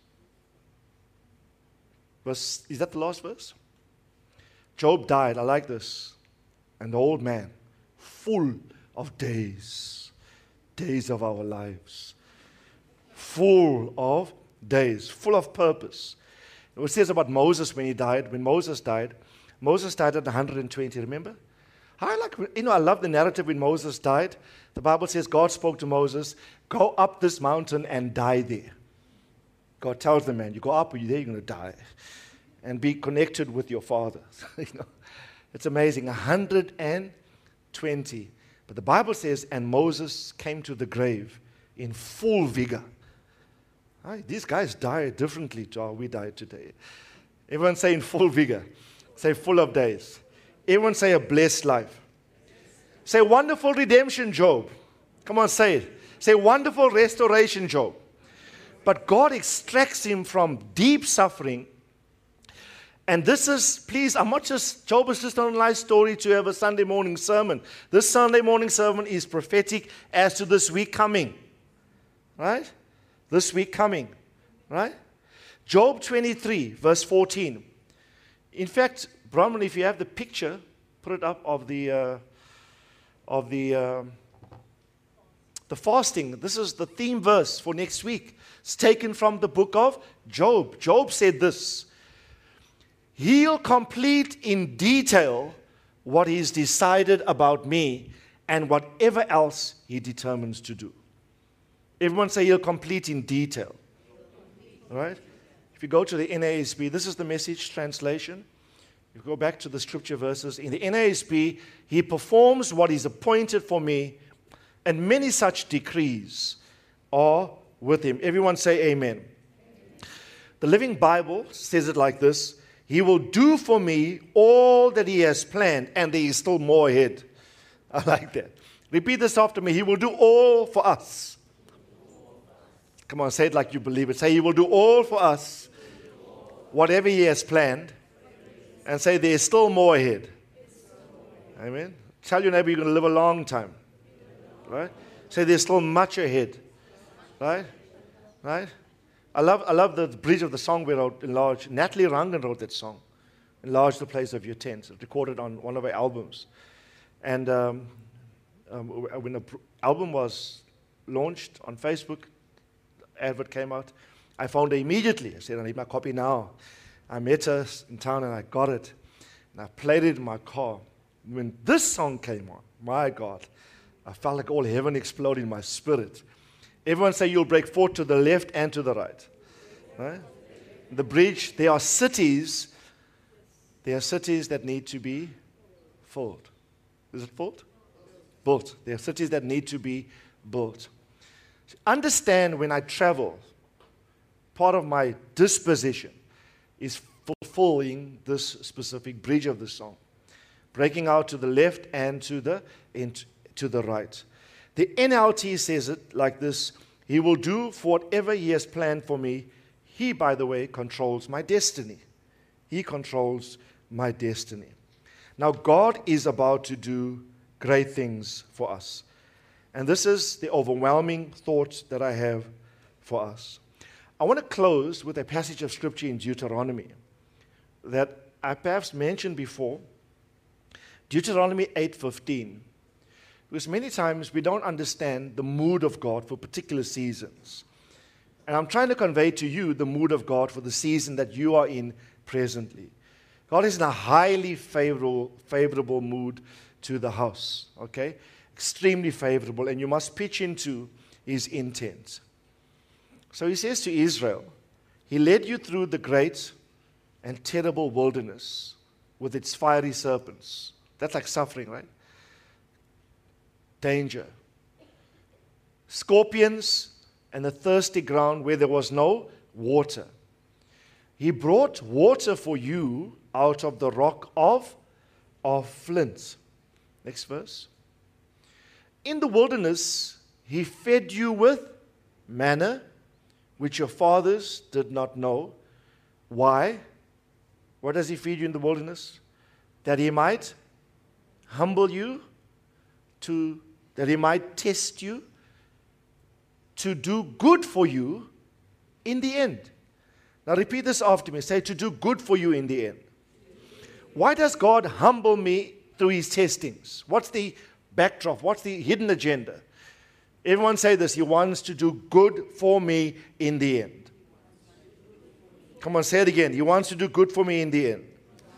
Verse, is that the last verse? Job died, I like this, an old man, full of days, days of our lives, full of days, full of purpose. It says about Moses when he died. When Moses died, Moses died at one hundred twenty, remember? I like, you know, I love the narrative when Moses died. The Bible says God spoke to Moses, go up this mountain and die there. God tells the man, you go up, or you're there, you're going to die. And be connected with your father. You know, it's amazing, one hundred twenty. But the Bible says, and Moses came to the grave in full vigor. Right? These guys die differently to how we die today. Everyone say in full vigor. Say full of days. Everyone say a blessed life. Say wonderful redemption, Job. Come on, say it. Say wonderful restoration, Job. But God extracts him from deep suffering. And this is, please, I'm not just, Job is just not a nice story to have a Sunday morning sermon. This Sunday morning sermon is prophetic as to this week coming. Right? This week coming. Right? Job twenty-three, verse fourteen. In fact, Brahman, if you have the picture, put it up of the uh, of the uh, the fasting. This is the theme verse for next week. It's taken from the book of Job. Job said this: He'll complete in detail what He's decided about me and whatever else He determines to do. Everyone say He'll complete in detail. All right? If you go to the N A S B, this is the Message translation. You go back to the scripture verses. In the N A S B, He performs what is appointed for me, and many such decrees are with him. Everyone say amen. The Living Bible says it like this: He will do for me all that he has planned, and there is still more ahead. I like that. Repeat this after me. He will do all for us. Come on, say it like you believe it. Say, he will do all for us, whatever he has planned, and say there is still more ahead. Amen. Tell your neighbor you're going to live a long time. Right? Say there's still much ahead. Right? Right? I love I love the bridge of the song we wrote, Enlarge. Natalie Rangan wrote that song, Enlarge the Place of Your Tent. It's recorded on one of her albums. And um, um, when the album was launched on Facebook, advert came out, I found her immediately. I said, I need my copy now. I met her in town and I got it. And I played it in my car. When this song came on, my God, I felt like all heaven exploded in my spirit. Everyone say you'll break forth to the left and to the right. Right? The bridge, there are cities, there are cities that need to be filled. Is it filled? Built. There are cities that need to be built. Understand, when I travel, part of my disposition is fulfilling this specific bridge of the song. Breaking out to the left and to the, and to the right. The N L T says it like this: He will do for whatever he has planned for me. He, by the way, controls my destiny. He controls my destiny. Now, God is about to do great things for us. And this is the overwhelming thought that I have for us. I want to close with a passage of Scripture in Deuteronomy that I perhaps mentioned before. Deuteronomy eight fifteen. Because many times we don't understand the mood of God for particular seasons. And I'm trying to convey to you the mood of God for the season that you are in presently. God is in a highly favorable, favorable mood to the house. Okay? Extremely favorable. And you must pitch into his intent. So he says to Israel, He led you through the great and terrible wilderness with its fiery serpents. That's like suffering, right? Danger. Scorpions and the thirsty ground where there was no water. He brought water for you out of the rock of, of flint. Next verse. In the wilderness, he fed you with manna, which your fathers did not know. Why? What does he feed you in the wilderness? That he might humble you, to that he might test you, to do good for you in the end. Now repeat this after me. Say, to do good for you in the end. Why does God humble me through his testings? What's the backdrop? What's the hidden agenda? Everyone say this. He wants to do good for me in the end. Come on, say it again. He wants to do good for me in the end.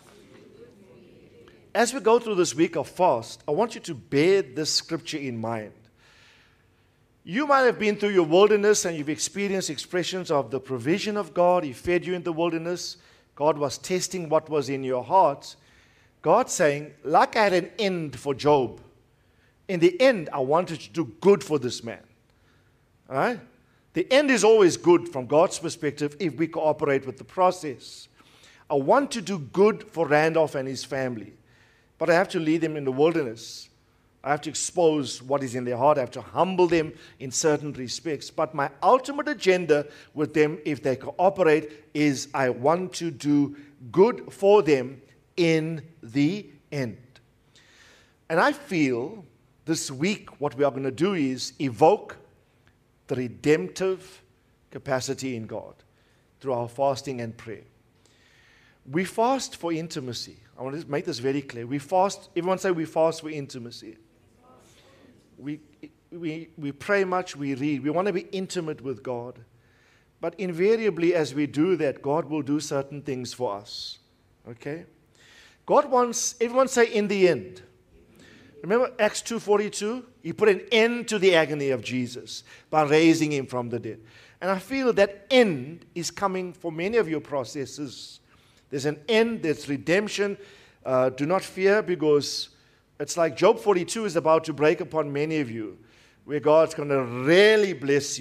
As we go through this week of fast, I want you to bear this scripture in mind. You might have been through your wilderness and you've experienced expressions of the provision of God. He fed you in the wilderness. God was testing what was in your heart. God saying, like I had an end for Job, in the end, I wanted to do good for this man. All right? The end is always good from God's perspective if we cooperate with the process. I want to do good for Randolph and his family. But I have to lead them in the wilderness. I have to expose what is in their heart. I have to humble them in certain respects. But my ultimate agenda with them, if they cooperate, is I want to do good for them in the end. And I feel this week what we are going to do is evoke the redemptive capacity in God through our fasting and prayer. We fast for intimacy. I want to make this very clear. We fast, everyone say we fast for intimacy. We, we, we pray much, we read. We want to be intimate with God. But invariably as we do that, God will do certain things for us. Okay? God wants, everyone say in the end. Remember Acts two forty-two? He put an end to the agony of Jesus by raising him from the dead. And I feel that end is coming for many of your processes. There's an end, there's redemption. Uh, do not fear, because it's like Job forty-two is about to break upon many of you, where God's going to really bless you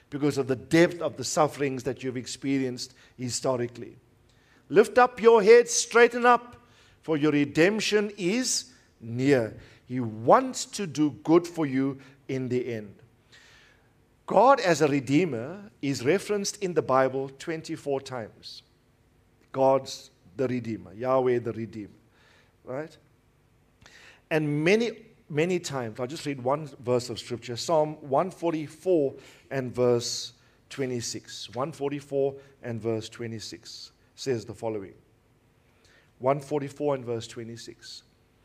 because of the depth of the sufferings that you've experienced historically. Lift up your head, straighten up, for your redemption is near. He wants to do good for you in the end. God as a redeemer is referenced in the Bible twenty-four times. God's the redeemer, Yahweh the redeemer, right? And many, many times, I'll just read one verse of scripture, Psalm one forty-four and verse twenty-six. one forty-four and verse twenty-six says the following. one forty-four and verse twenty-six.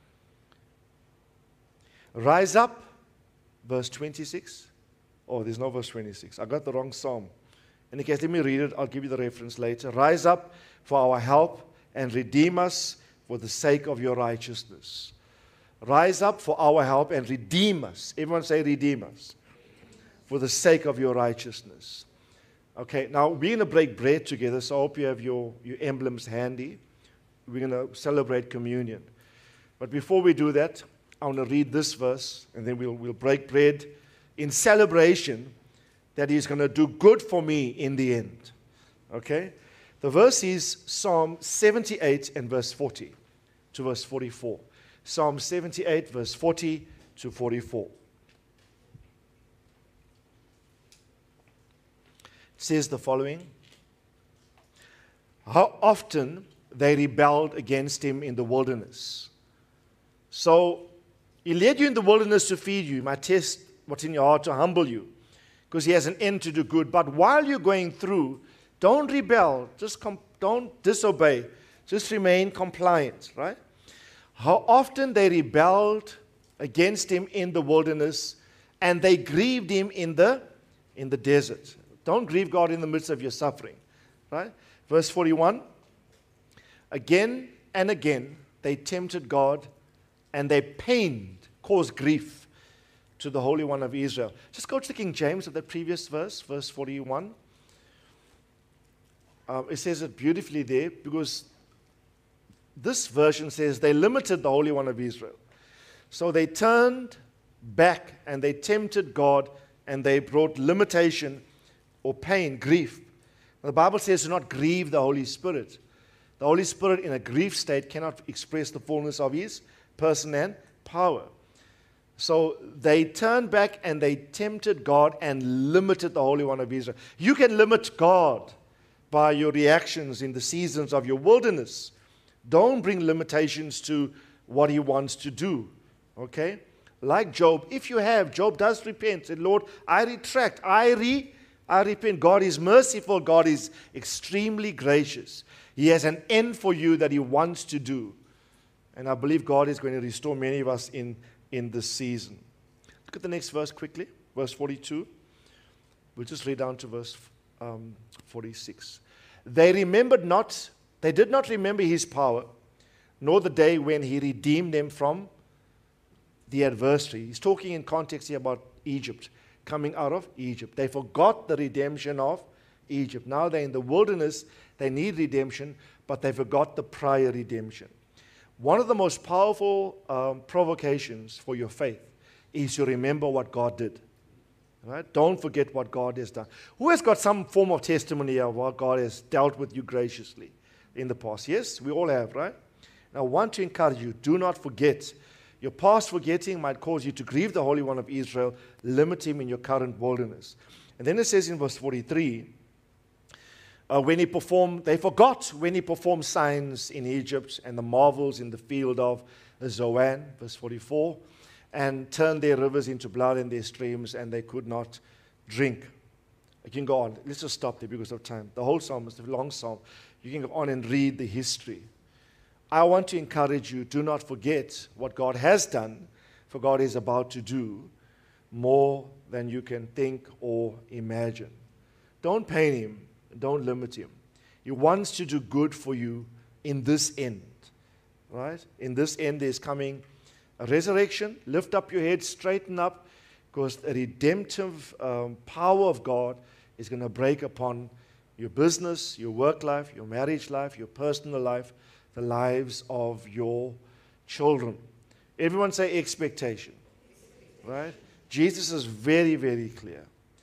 Rise up, verse twenty-six. Oh, there's no verse twenty-six. I got the wrong psalm. In any case, let me read it. I'll give you the reference later. Rise up for our help and redeem us for the sake of your righteousness. Rise up for our help and redeem us. Everyone say redeem us. For the sake of your righteousness. Okay, now we're going to break bread together, so I hope you have your, your emblems handy. We're going to celebrate communion. But before we do that, I want to read this verse, and then we'll, we'll break bread in celebration that He's going to do good for me in the end. Okay? The verse is Psalm seventy-eight and verse forty to verse forty-four. Psalm seventy-eight, verse forty to forty-four. It says the following. How often they rebelled against Him in the wilderness. So, He led you in the wilderness to feed you. He might test what's in your heart to humble you, because He has an end to do good. But while you're going through, don't rebel. Just com- don't disobey. Just remain compliant, right? How often they rebelled against Him in the wilderness, and they grieved Him in the, in the desert. Don't grieve God in the midst of your suffering, right? Verse forty-one. Again and again they tempted God, and they pained, caused grief to the Holy One of Israel. Just go to the King James of the previous verse, verse forty-one. Um, it says it beautifully there, because this version says they limited the Holy One of Israel. So they turned back and they tempted God, and they brought limitation or pain, grief. The Bible says do not grieve the Holy Spirit. The Holy Spirit in a grief state cannot express the fullness of His person and power. So they turned back and they tempted God and limited the Holy One of Israel. You can limit God by your reactions in the seasons of your wilderness. Don't bring limitations to what He wants to do. Okay? Like Job, if you have, Job does repent. Said, Lord, I retract. I re, I repent. God is merciful. God is extremely gracious. He has an end for you that He wants to do. And I believe God is going to restore many of us in, in this season. Look at the next verse quickly. Verse forty-two. We'll just read down to verse um, forty-six. They remembered not, they did not remember His power, nor the day when He redeemed them from the adversary. He's talking in context here about Egypt, coming out of Egypt. They forgot the redemption of Egypt. Now they're in the wilderness. They need redemption, but they forgot the prior redemption. One of the most powerful um, provocations for your faith is to remember what God did. Right? Don't forget what God has done. Who has got some form of testimony of what God has dealt with you graciously in the past? Yes, we all have, right? Now, I want to encourage you, do not forget. Your past forgetting might cause you to grieve the Holy One of Israel, limit Him in your current wilderness. And then it says in verse forty-three, Uh, when he performed, they forgot when He performed signs in Egypt and the marvels in the field of Zoan, verse forty-four, and turned their rivers into blood and their streams, and they could not drink. You can go on. Let's just stop there because of time. The whole psalm is a long psalm. You can go on and read the history. I want to encourage you, do not forget what God has done, for God is about to do more than you can think or imagine. Don't pain Him. Don't limit Him. He wants to do good for you in this end. Right? In this end, there's coming a resurrection. Lift up your head, straighten up, because the redemptive um, power of God is going to break upon your business, your work life, your marriage life, your personal life, the lives of your children. Everyone say expectation. Right? Jesus is very, very clear.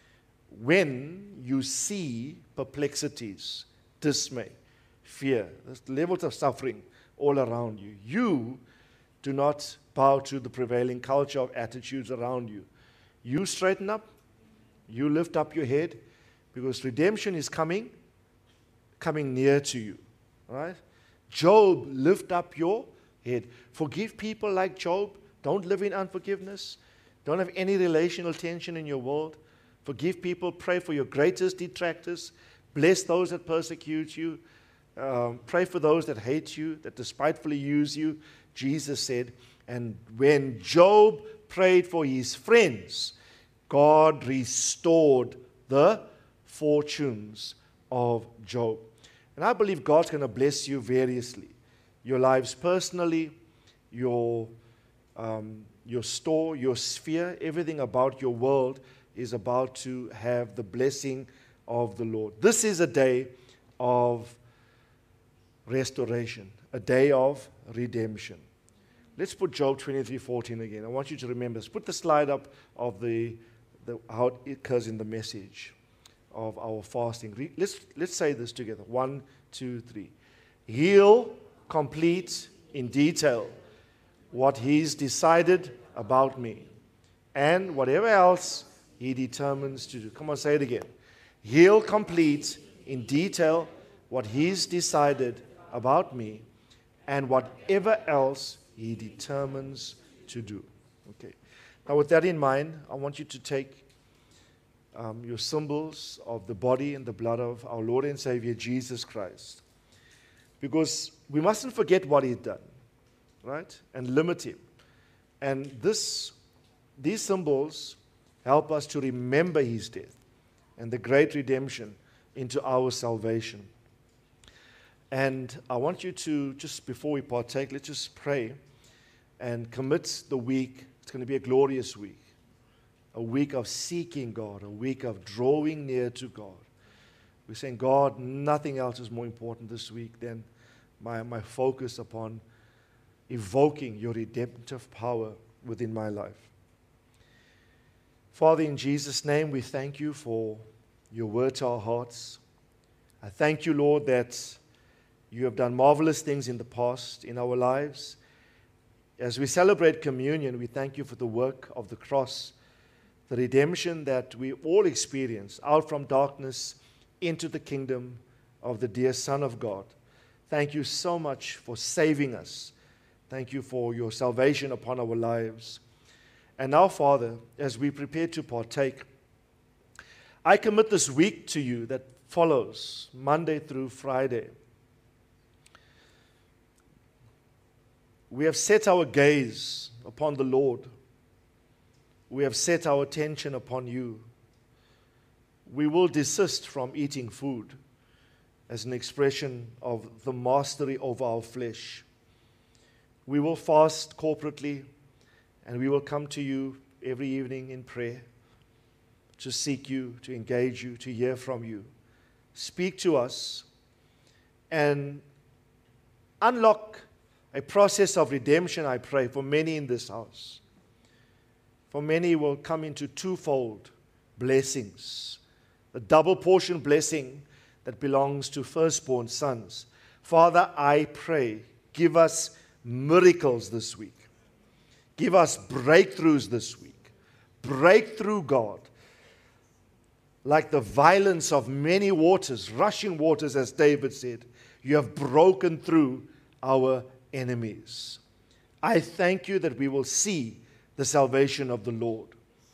when you see perplexities, dismay, fear, there's levels of suffering all around you, you do not bow to the prevailing culture of attitudes around you. You straighten up, you lift up your head, because redemption is coming, coming near to you. Right? Job, lift up your head. Forgive people like Job. Don't live in unforgiveness. Don't have any relational tension in your world. Forgive people. Pray for your greatest detractors. Bless those that persecute you. Um, pray for those that hate you, that despitefully use you. Jesus said, and when Job prayed for his friends, God restored the fortunes of Job. And I believe God's going to bless you variously. Your lives personally, your, um, your store, your sphere, everything about your world is about to have the blessing of the Lord. This is a day of restoration, a day of redemption. Let's put Job twenty-three fourteen again. I want you to remember this. Put the slide up of the, the how it occurs in the message of our fasting. Re- let's, let's say this together. One, two, three. He'll complete in detail what he's decided about me and whatever else he determines to do. Come on, say it again. He'll complete in detail what he's decided about me and whatever else he determines to do. Okay. Now, with that in mind, I want you to take um, your symbols of the body and the blood of our Lord and Savior Jesus Christ, because we mustn't forget what he's done, right? And limit him. And this, these symbols help us to remember his death and the great redemption into our salvation. And I want you to, just before we partake, let's just pray and commit the week. It's going to be a glorious week. A week of seeking God, a week of drawing near to God. We're saying, God, nothing else is more important this week than my, my focus upon evoking your redemptive power within my life. Father, in Jesus' name, we thank you for your word to our hearts. I thank you, Lord, that you have done marvelous things in the past in our lives. As we celebrate communion, we thank you for the work of the cross, the redemption that we all experience out from darkness into the kingdom of the dear Son of God. Thank you so much for saving us. Thank you for your salvation upon our lives. And now, Father, as we prepare to partake, I commit this week to you that follows, Monday through Friday. We have set our gaze upon the Lord. We have set our attention upon you. We will desist from eating food as an expression of the mastery over our flesh. We will fast corporately, and we will come to you every evening in prayer to seek you, to engage you, to hear from you. Speak to us and unlock a process of redemption, I pray, for many in this house. For many will come into twofold blessings. The double portion blessing that belongs to firstborn sons. Father, I pray, give us miracles this week. Give us breakthroughs this week. Breakthrough, God. Like the violence of many waters, rushing waters, as David said, you have broken through our enemies. I thank you that we will see the salvation of the Lord.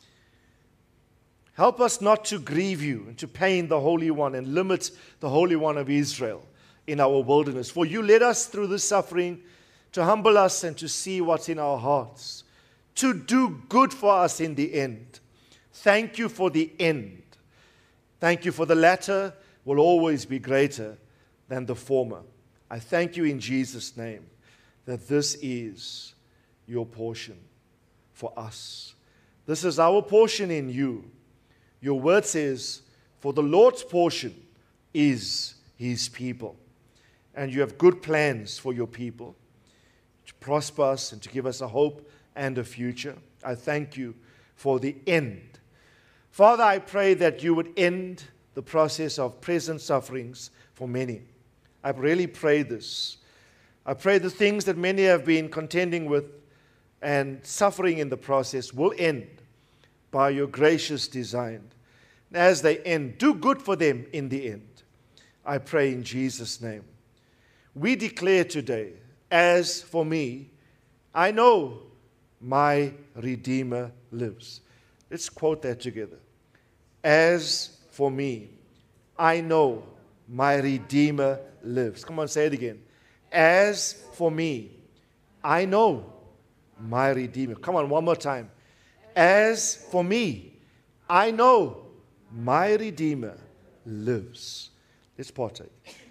Help us not to grieve you and to pain the Holy One and limit the Holy One of Israel in our wilderness. For you led us through this suffering to humble us and to see what's in our hearts, to do good for us in the end. Thank you for the end. Thank you for the latter will always be greater than the former. I thank you in Jesus' name that this is your portion for us. This is our portion in you. Your word says, for the Lord's portion is his people. And you have good plans for your people to prosper us and to give us a hope and a future. I thank you for the end. Father, I pray that you would end the process of present sufferings for many. I really pray this. I pray the things that many have been contending with and suffering in the process will end by your gracious design. And as they end, do good for them in the end. I pray in Jesus' name. We declare today, as for me, I know my Redeemer lives. Let's quote that together. As for me, I know my Redeemer lives. Come on, say it again. As for me, I know my Redeemer. Come on, one more time. As for me, I know my Redeemer lives. Let's partake.